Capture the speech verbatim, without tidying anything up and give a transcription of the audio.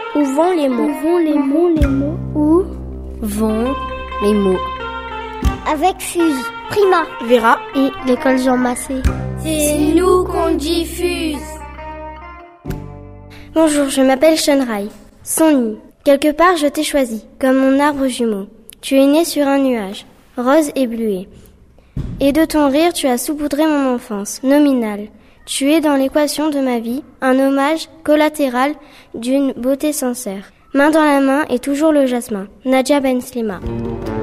Où vont les mots? Où vont les mots, les mots? Où vont les mots? Avec Fuse, Prima, Vera et l'école Jean Massé. C'est nous qu'on diffuse. Bonjour, je m'appelle Shunrai. Son nid. Quelque part, je t'ai choisi, comme mon arbre jumeau. Tu es né sur un nuage, rose et bluet. Et de ton rire, tu as saupoudré mon enfance, nominale. Tu es dans l'équation de ma vie, un hommage collatéral d'une beauté sincère. Main dans la main et toujours le jasmin. Nadia Ben Slima.